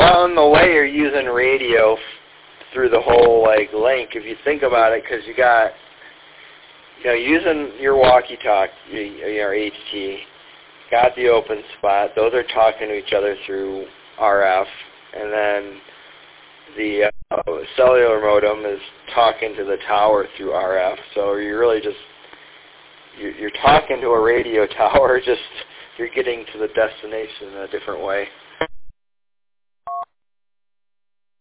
Well, in the way you're using radio through the whole like link, if you think about it, because you got, using your walkie-talkie, your HT, got the open spot. Those are talking to each other through RF, and then the cellular modem is talking to the tower through RF. So you're really just you're talking to a radio tower. Just you're getting to the destination in a different way.